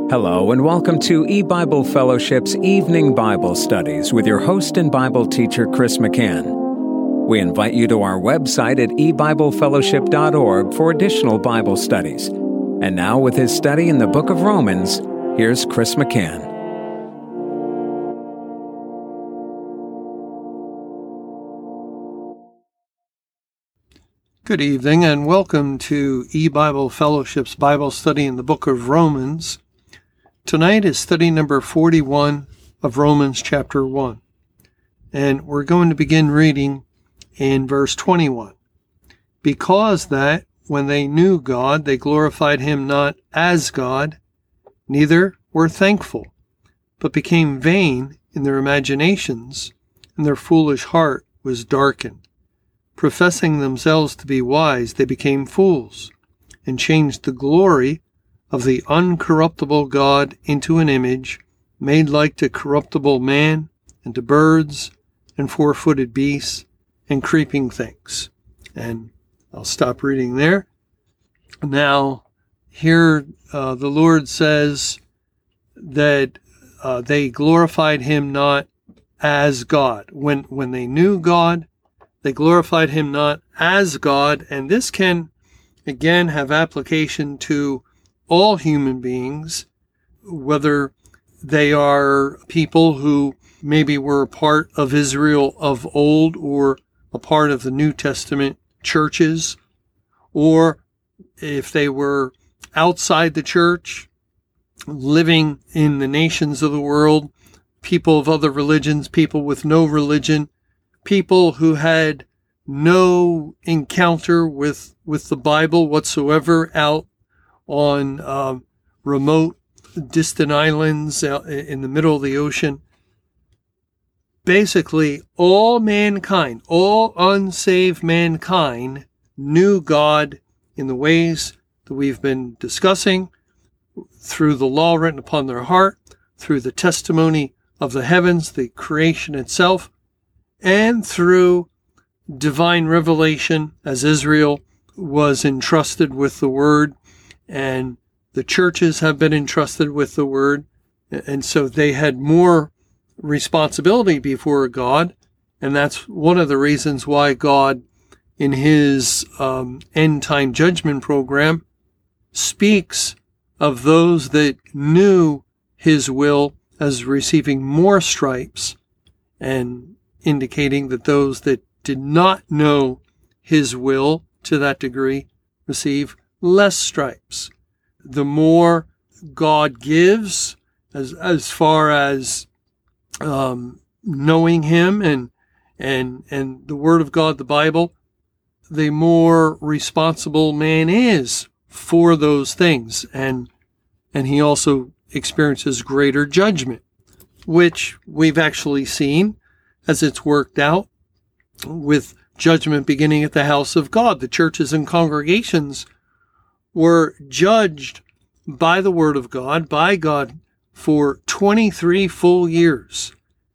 Hello and welcome to eBible Fellowship's Evening Bible Studies with your host and Bible teacher, Chris McCann. We invite you to our website at ebiblefellowship.org for additional Bible studies. And now with his study in the book of Romans, here's Chris McCann. Good evening and welcome to eBible Fellowship's Bible study in the book of Romans. Tonight is study number 41 of Romans chapter 1. And we're going to begin reading in verse 21. Because that, when they knew God, they glorified him not as God, neither were thankful, but became vain in their imaginations, and their foolish heart was darkened. Professing themselves to be wise, they became fools, and changed the glory of the uncorruptible God into an image made like to corruptible man, and to birds, and four-footed beasts, and creeping things. And I'll stop reading there. Now, here the Lord says that they glorified him not as God. When they knew God, they glorified him not as God, and this can, again, have application to all human beings, whether they are people who maybe were a part of Israel of old or a part of the New Testament churches, or if they were outside the church, living in the nations of the world, people of other religions, people with no religion, people who had no encounter with the Bible whatsoever out on remote, distant islands in the middle of the ocean. Basically, all mankind, all unsaved mankind, knew God in the ways that we've been discussing, through the law written upon their heart, through the testimony of the heavens, the creation itself, and through divine revelation, as Israel was entrusted with the Word, and the churches have been entrusted with the Word, and so they had more responsibility before God, and that's one of the reasons why God, in his end-time judgment program, speaks of those that knew his will as receiving more stripes, and indicating that those that did not know his will to that degree receive less stripes. The more God gives, as far as knowing him and the Word of God, the Bible, the more responsible man is for those things, and he also experiences greater judgment, which we've actually seen as it's worked out with judgment beginning at the house of God. The churches and congregations were judged by the Word of God, by God, for 23 full years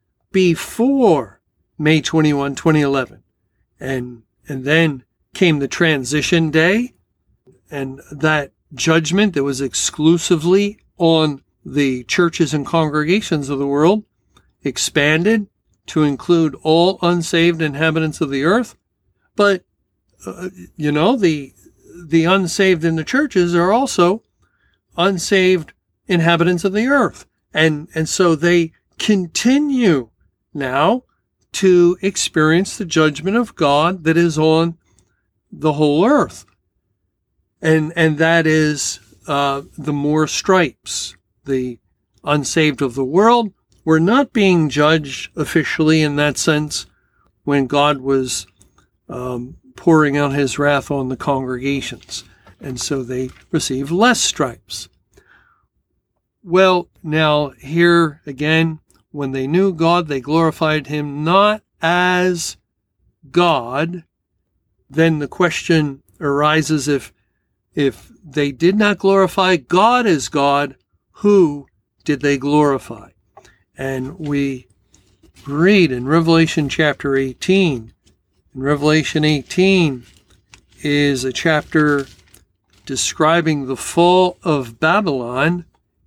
before May 21, 2011. And then came the transition day, and that judgment that was exclusively on the churches and congregations of the world expanded to include all unsaved inhabitants of the earth. But, the unsaved in the churches are also unsaved inhabitants of the earth. And so they continue now to experience the judgment of God that is on the whole earth. And that is the more stripes. The unsaved of the world were not being judged officially in that sense when God was pouring out his wrath on the congregations. And so they received less stripes. Well, now here again, when they knew God, they glorified him not as God. Then the question arises, if they did not glorify God as God, who did they glorify? And we read in Revelation chapter 18. And Revelation 18 is a chapter describing the fall of Babylon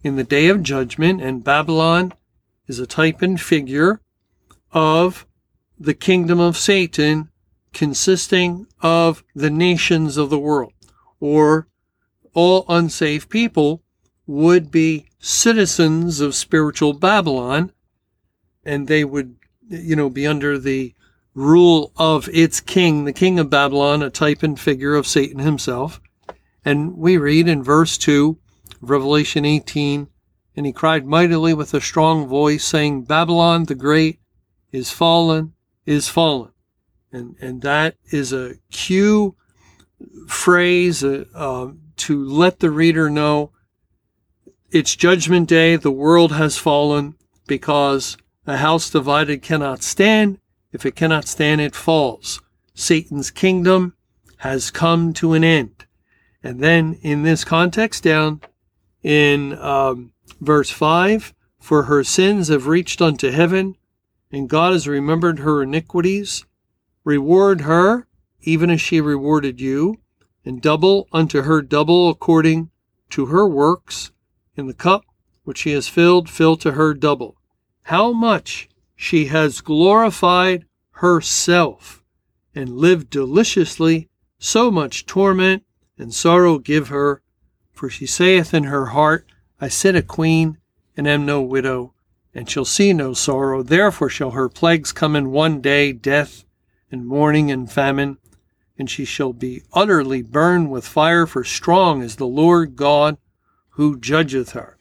in the day of judgment, and Babylon is a type and figure of the kingdom of Satan, consisting of the nations of the world, or all unsaved people would be citizens of spiritual Babylon, and they would, be under the rule of its king, the king of Babylon, a type and figure of Satan himself. And we read in verse 2, Revelation 18, and he cried mightily with a strong voice, saying, Babylon the great is fallen, is fallen. And that is a cue phrase to let the reader know it's judgment day. The world has fallen, because a house divided cannot stand. If it cannot stand, it falls. Satan's kingdom has come to an end. And then in this context, down in verse 5, for her sins have reached unto heaven, and God has remembered her iniquities. Reward her, even as she rewarded you, and double unto her double according to her works. In the cup which she has filled, fill to her double. How much she has glorified herself, and lived deliciously, so much torment and sorrow give her. For she saith in her heart, I sit a queen, and am no widow, and shall see no sorrow. Therefore shall her plagues come in one day, death, and mourning, and famine. And she shall be utterly burned with fire, for strong is the Lord God who judgeth her.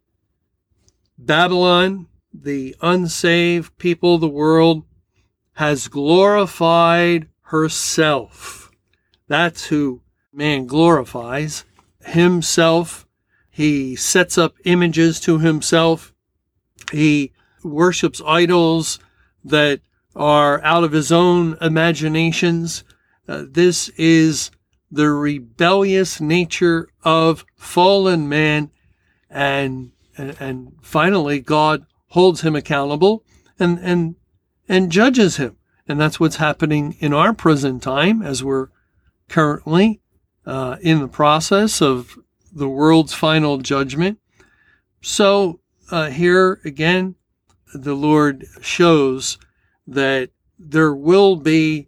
Babylon, the unsaved people of the world, has glorified herself. That's who man glorifies. Himself. He sets up images to himself. He worships idols that are out of his own imaginations. This is the rebellious nature of fallen man, and finally God holds him accountable and judges him. And that's what's happening in our present time, as we're currently in the process of the world's final judgment. So here again, the Lord shows that there will be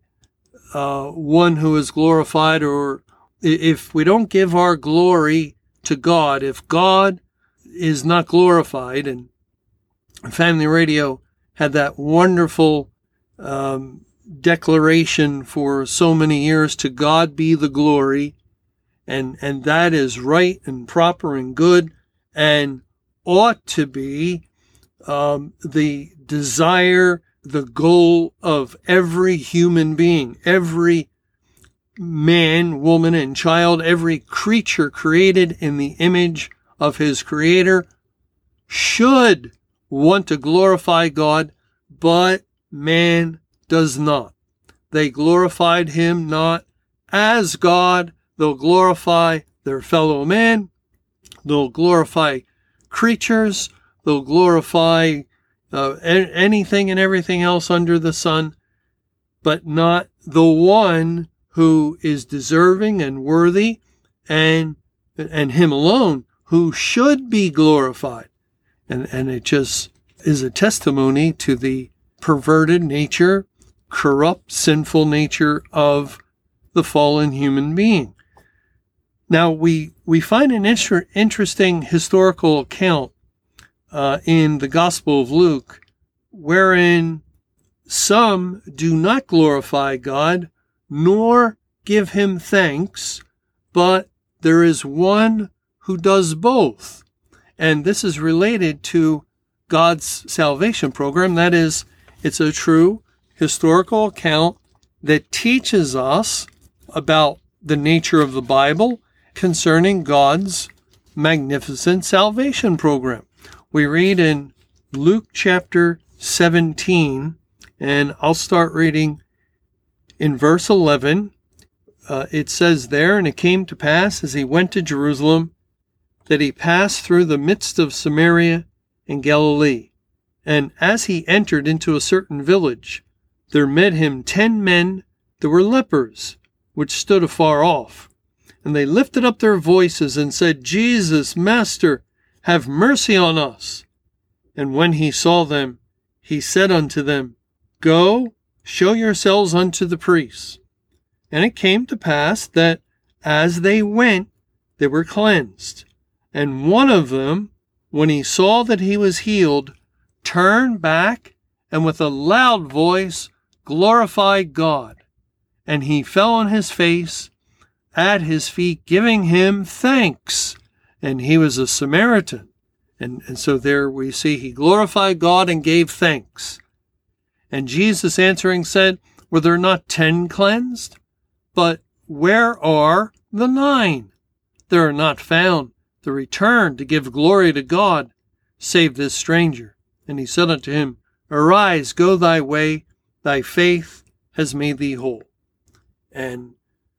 one who is glorified, or if we don't give our glory to God, if God is not glorified, and Family Radio had that wonderful declaration for so many years, to God be the glory, and that is right and proper and good, and ought to be the desire, the goal of every human being, every man, woman, and child, every creature created in the image of his Creator should want to glorify God, but man does not. They glorified him not as God. They'll glorify their fellow man. They'll glorify creatures. They'll glorify anything and everything else under the sun, but not the one who is deserving and worthy, and him alone who should be glorified. And it just is a testimony to the perverted nature, corrupt, sinful nature of the fallen human being. Now, we find an interesting historical account in the Gospel of Luke, wherein some do not glorify God, nor give him thanks, but there is one who does both. And this is related to God's salvation program. That is, it's a true historical account that teaches us about the nature of the Bible concerning God's magnificent salvation program. We read in Luke chapter 17, and I'll start reading in verse 11. It says there, and it came to pass as he went to Jerusalem that he passed through the midst of Samaria and Galilee. And as he entered into a certain village, there met him 10 men that were lepers, which stood afar off. And they lifted up their voices and said, Jesus, Master, have mercy on us. And when he saw them, he said unto them, Go, show yourselves unto the priests. And it came to pass that as they went, they were cleansed. And one of them, when he saw that he was healed, turned back, and with a loud voice glorified God. And he fell on his face at his feet, giving him thanks. And he was a Samaritan. And so there we see he glorified God and gave thanks. And Jesus answering said, Were there not 10 cleansed? But where are the 9? They are not found the return to give glory to God, save this stranger. And he said unto him, Arise, go thy way, thy faith has made thee whole. And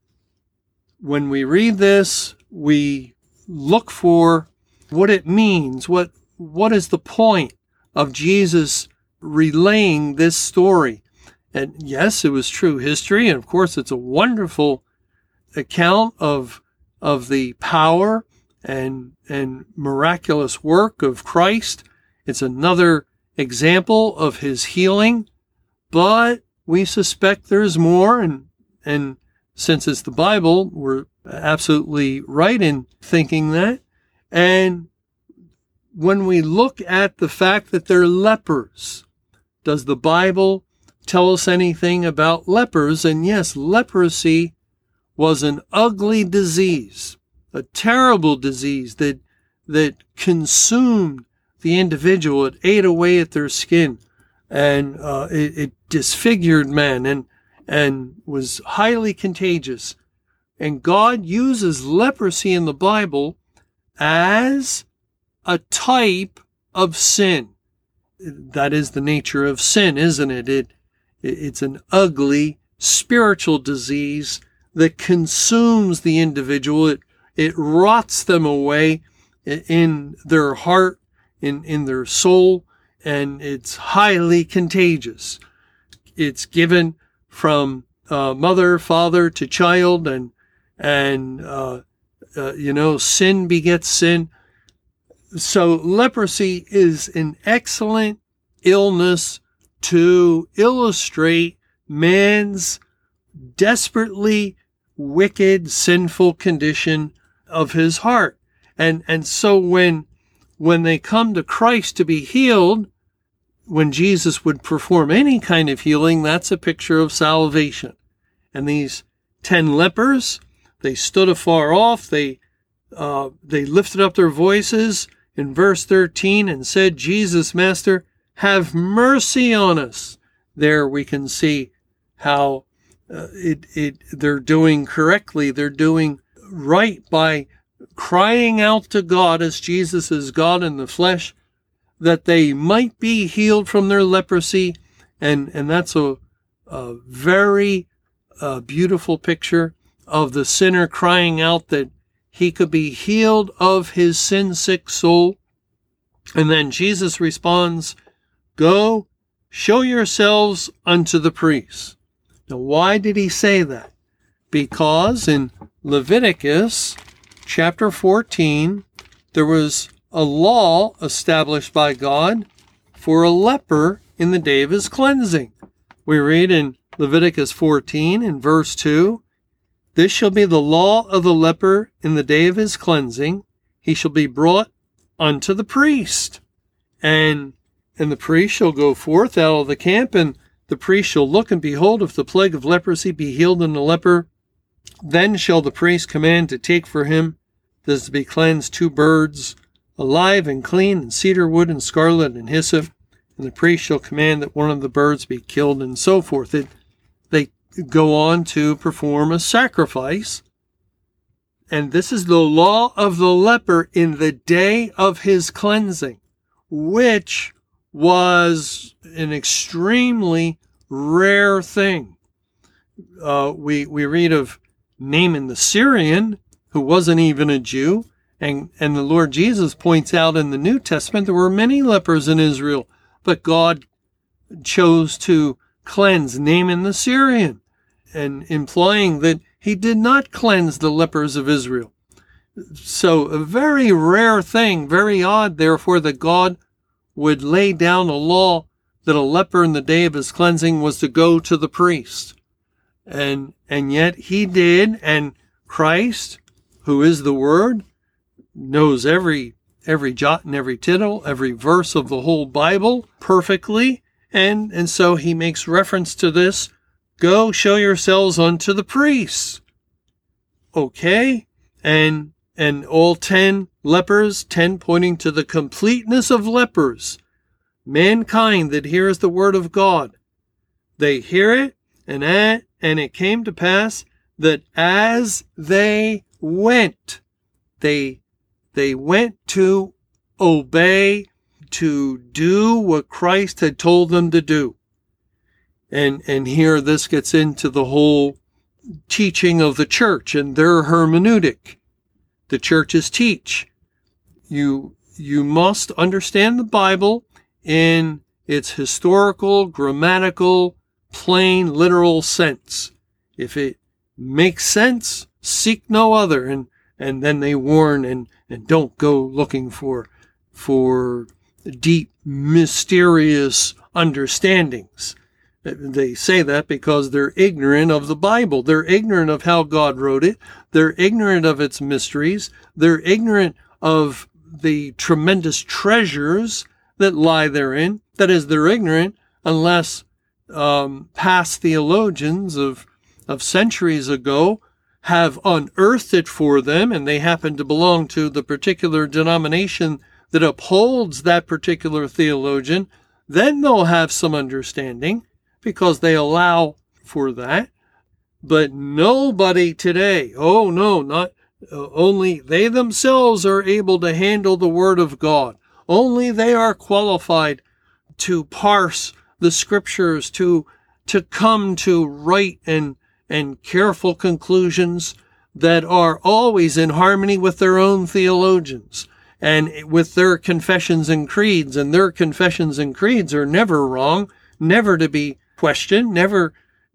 when we read this, we look for what it means. What is the point of Jesus relaying this story? And yes, it was true history, and of course it's a wonderful account of the power and miraculous work of Christ. It's another example of his healing, but we suspect there's more, and since it's the Bible, we're absolutely right in thinking that. And when we look at the fact that they're lepers, does the Bible tell us anything about lepers? And yes, leprosy was an ugly disease, a terrible disease that consumed the individual. It ate away at their skin, and it disfigured men and was highly contagious. And God uses leprosy in the Bible as a type of sin. That is the nature of sin, isn't it? It's an ugly spiritual disease that consumes the individual. It rots them away in their heart, in their soul, and it's highly contagious. It's given from mother, father to child, and sin begets sin. So leprosy is an excellent illness to illustrate man's desperately wicked, sinful condition of his heart. And so when they come to Christ to be healed, when Jesus would perform any kind of healing, that's a picture of salvation. And these 10 lepers, they stood afar off, they lifted up their voices in verse 13 and said, Jesus, Master, have mercy on us. There we can see how they're doing correctly. They're doing right by crying out to God as Jesus is God in the flesh, that they might be healed from their leprosy. And that's a very beautiful picture of the sinner crying out that he could be healed of his sin-sick soul. And then Jesus responds, Go, show yourselves unto the priests. Now, why did he say that? Because in Leviticus chapter 14, there was a law established by God for a leper in the day of his cleansing. We read in Leviticus 14 in verse 2, This shall be the law of the leper in the day of his cleansing. He shall be brought unto the priest. And the priest shall go forth out of the camp, and the priest shall look, and behold, if the plague of leprosy be healed in the leper, then shall the priest command to take for him, that is to be cleansed, 2 birds, alive and clean, and cedar wood, and scarlet, and hyssop. And the priest shall command that one of the birds be killed, and so forth. They go on to perform a sacrifice. And this is the law of the leper in the day of his cleansing, which was an extremely rare thing. We read of Naaman the Syrian, who wasn't even a Jew, and the Lord Jesus points out in the New Testament there were many lepers in Israel, but God chose to cleanse Naaman the Syrian, and implying that he did not cleanse the lepers of Israel. So a very rare thing, very odd, therefore, that God would lay down a law that a leper in the day of his cleansing was to go to the priest. And yet he did, and Christ, who is the Word, knows every jot and every tittle, every verse of the whole Bible perfectly. And so he makes reference to this. Go show yourselves unto the priests. Okay. And all 10 lepers, 10 pointing to the completeness of lepers, mankind that hears the word of God. They hear it, and it came to pass that as they went, they went to obey, to do what Christ had told them to do. And here this gets into the whole teaching of the church and their hermeneutic. The churches teach. You must understand the Bible in its historical, grammatical, plain, literal sense. If it makes sense, seek no other. And then they warn and don't go looking for deep, mysterious understandings. They say that because they're ignorant of the Bible. They're ignorant of how God wrote it. They're ignorant of its mysteries. They're ignorant of the tremendous treasures that lie therein. That is, they're ignorant unless past theologians of centuries ago have unearthed it for them, and they happen to belong to the particular denomination that upholds that particular theologian. Then they'll have some understanding, because they allow for that. But nobody today, only they themselves are able to handle the Word of God. Only they are qualified to parse the Scriptures, to come to right and careful conclusions that are always in harmony with their own theologians and with their confessions and creeds. And their confessions and creeds are never wrong, never to be questioned, never,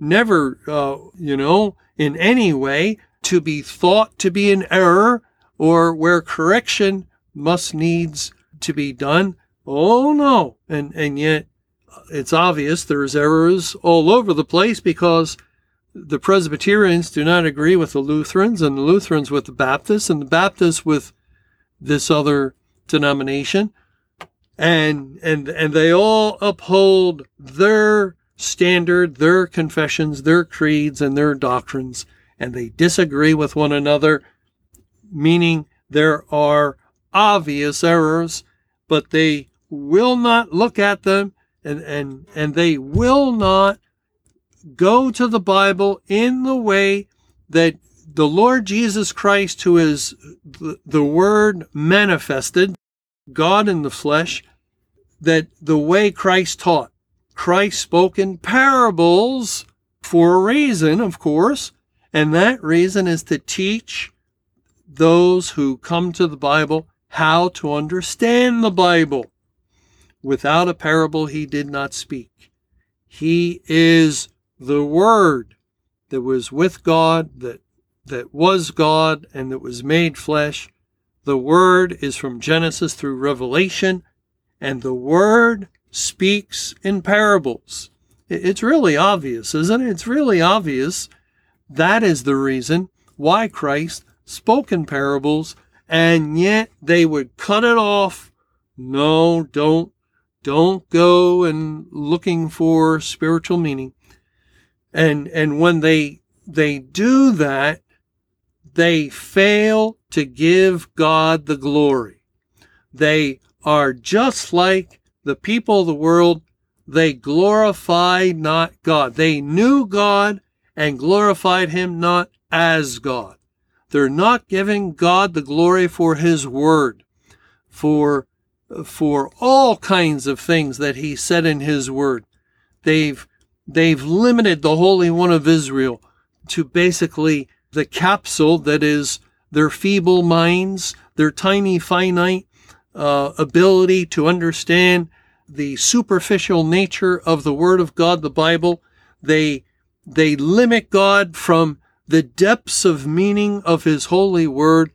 in any way to be thought to be an error or where correction must needs to be done. Oh no. And yet it's obvious there's errors all over the place, because the Presbyterians do not agree with the Lutherans, and the Lutherans with the Baptists, and the Baptists with this other denomination. And they all uphold their standard, their confessions, their creeds, and their doctrines, and they disagree with one another, meaning there are obvious errors, but they will not look at them, and they will not go to the Bible in the way that the Lord Jesus Christ, who is the Word manifested, God in the flesh, that the way Christ taught. Christ spoke in parables for a reason, of course, and that reason is to teach those who come to the Bible how to understand the Bible. Without a parable, he did not speak. He is the Word that was with God, that was God, and that was made flesh. The Word is from Genesis through Revelation, and the Word speaks in parables. It's really obvious, isn't it? It's really obvious. That is the reason why Christ spoke in parables, and yet they would cut it off. No, don't go and looking for spiritual meaning. And when they do that, they fail to give God the glory. They are just like the people of the world. They glorified not God. They knew God and glorified him not as God. They're not giving God the glory for his word, for all kinds of things that he said in his word. They've limited the Holy One of Israel to basically the capsule that is their feeble minds, their tiny, finite ability to understand the superficial nature of the Word of God, the Bible. They limit God from the depths of meaning of his holy word,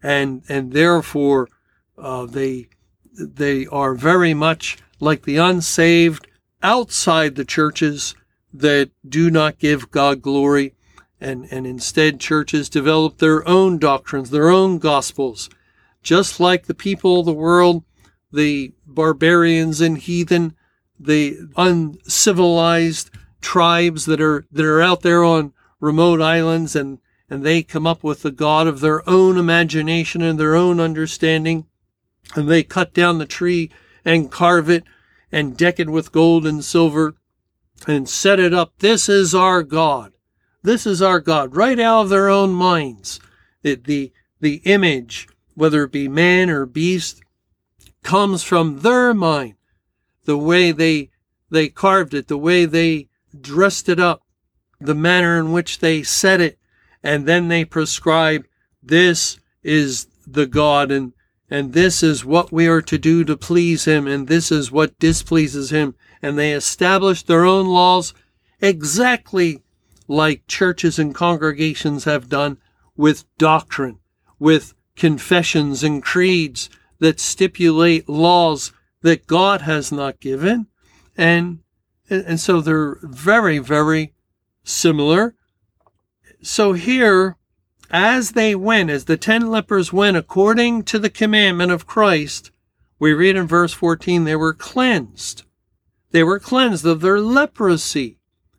and therefore they are very much like the unsaved outside the churches that do not give God glory, and instead churches develop their own doctrines, their own gospels, just like the people of the world, the barbarians and heathen, the uncivilized tribes that are out there on remote islands, and they come up with a god of their own imagination and their own understanding, and they cut down the tree and carve it and deck it with gold and silver and set it up. This is our God. This is our God, right out of their own minds. The image, whether it be man or beast, comes from their mind. The way they carved it, the way they dressed it up, the manner in which they set it, and then they prescribe, this is the God, and this is what we are to do to please him, and this is what displeases him. And they establish their own laws exactly like churches and congregations have done with doctrine, with confessions and creeds that stipulate laws that God has not given. And so they're very, very similar. So here, as the 10 lepers went according to the commandment of Christ, we read in verse 14, they were cleansed. They were cleansed of their leprosy.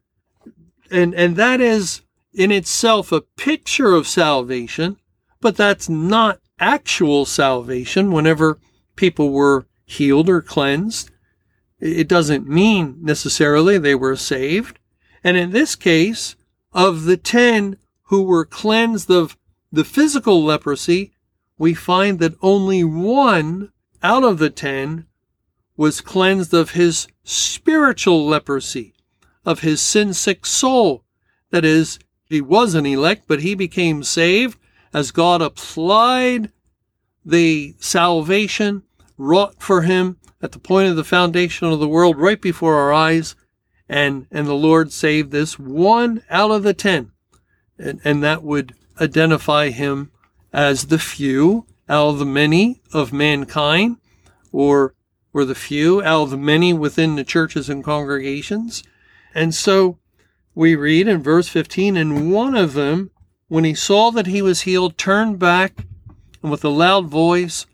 And that is in itself a picture of salvation, but that's not actual salvation. Whenever people were healed or cleansed, it doesn't mean necessarily they were saved. And in this case, of the 10 who were cleansed of the physical leprosy, we find that only one out of the 10 was cleansed of his spiritual leprosy, of his sin-sick soul. That is, he was an elect, but he became saved as God applied the salvation wrought for him at the point of the foundation of the world right before our eyes, and the Lord saved this one out of the 10. And that would identify him as the few out of the many of mankind, or the few out of the many within the churches and congregations. And so we read in verse 15, and one of them, when he saw that he was healed, turned back and with a loud voice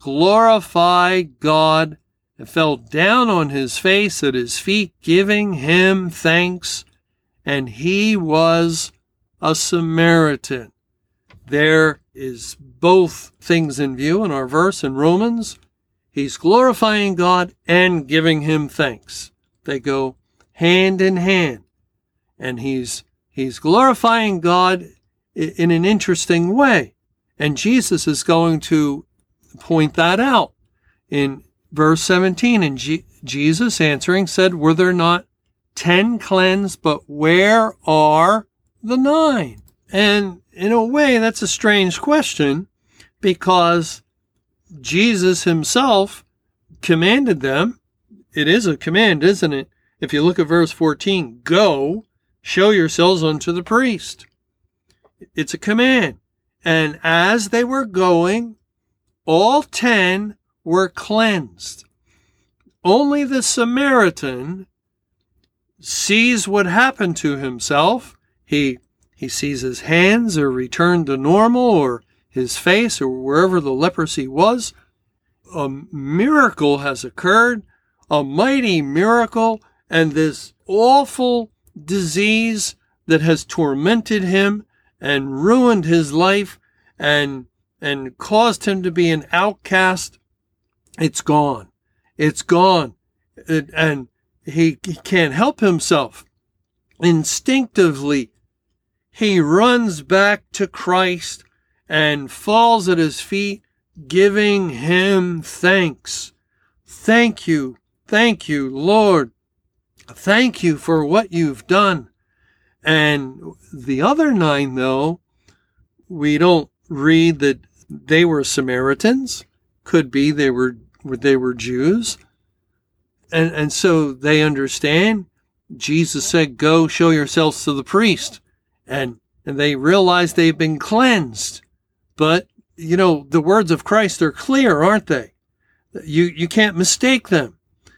glorified God and fell down on his face at his feet, giving him thanks. And he was a Samaritan. There is both things in view in our verse in Romans. He's glorifying God and giving him thanks. They go hand in hand. And he's glorifying God in an interesting way. And Jesus is going to point that out in verse 17. And Jesus answering said, were there not 10 cleansed, but where are the 9? And in a way, that's a strange question, because Jesus himself commanded them. It is a command, isn't it? If you look at verse 14, go, show yourselves unto the priest. It's a command. And as they were going, all 10 were cleansed. Only the Samaritan sees what happened to himself. He sees his hands are returned to normal, or his face, or wherever the leprosy was. A miracle has occurred, a mighty miracle, and this awful disease that has tormented him and ruined his life and caused him to be an outcast, it's gone. It's gone. And he can't help himself. Instinctively, he runs back to Christ and falls at his feet, giving him thanks. Thank you, Lord. Thank you for what you've done. And the other 9, though, we don't read that they were Samaritans. Could be they were Jews. And so they understand. Jesus said, go show yourselves to the priest. And they realize they've been cleansed. But the words of Christ are clear, aren't they? You can't mistake them.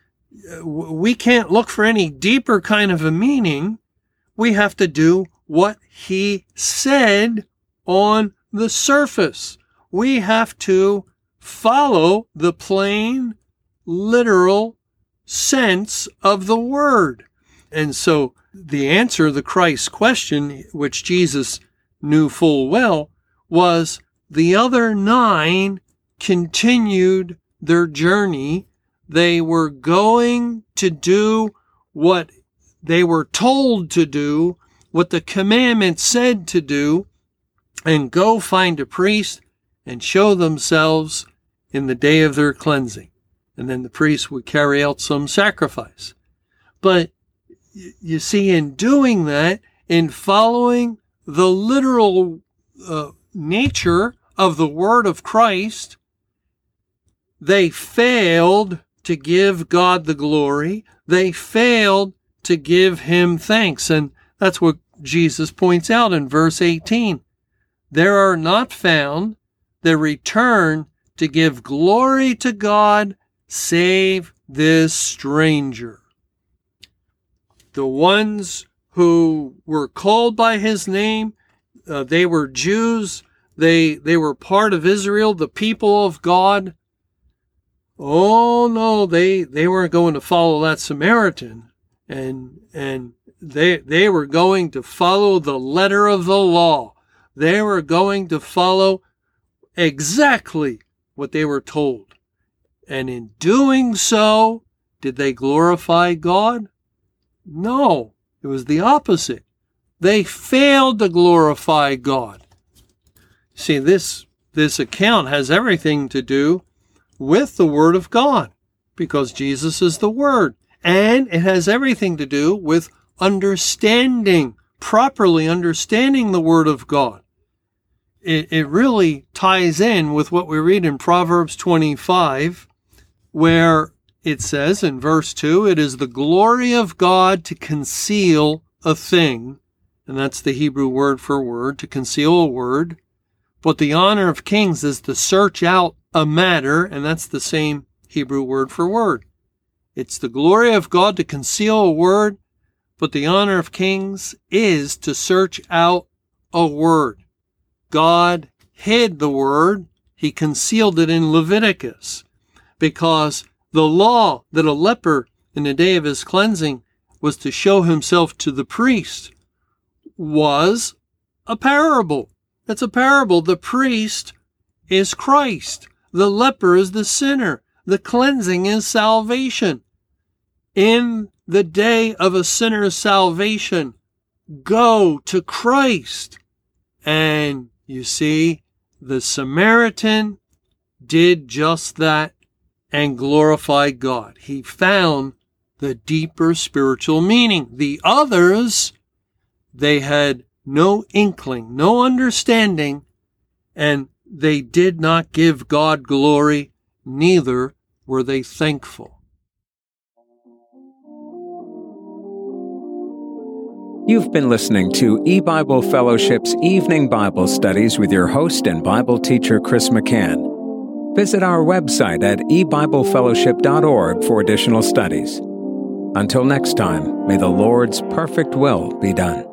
We can't look for any deeper kind of a meaning. We have to do what he said on the surface. We have to follow the plain, literal sense of the word. And so the answer to the Christ question, which Jesus knew full well, was the other 9 continued their journey. They were going to do what they were told to do, what the commandment said to do, and go find a priest and show themselves in the day of their cleansing. And then the priest would carry out some sacrifice. But you see, in doing that, in following the literal nature of the word of Christ, they failed to give God the glory. They failed to give him thanks. And that's what Jesus points out in verse 18. There are not found that return to give glory to God save this stranger. The ones who were called by his name, they were Jews. They were part of Israel, the people of God. Oh no, they weren't going to follow that Samaritan, and they were going to follow the letter of the law. They were going to follow exactly what they were told. And in doing so, did they glorify God? No, it was the opposite. They failed to glorify God. See, this account has everything to do with the Word of God, because Jesus is the Word. And it has everything to do with properly understanding the Word of God. It really ties in with what we read in Proverbs 25, where it says in verse 2, it is the glory of God to conceal a thing, and that's the Hebrew word for word, to conceal a word. But the honor of kings is to search out a matter, and that's the same Hebrew word for word. It's the glory of God to conceal a word, but the honor of kings is to search out a word. God hid the word. He concealed it in Leviticus, because the law that a leper in the day of his cleansing was to show himself to the priest was a parable. It's a parable. The priest is Christ. The leper is the sinner. The cleansing is salvation. In the day of a sinner's salvation, go to Christ. And you see, the Samaritan did just that and glorified God. He found the deeper spiritual meaning. The others, they had no inkling, no understanding, and they did not give God glory, neither were they thankful. You've been listening to eBible Fellowship's Evening Bible Studies with your host and Bible teacher, Chris McCann. Visit our website at ebiblefellowship.org for additional studies. Until next time, may the Lord's perfect will be done.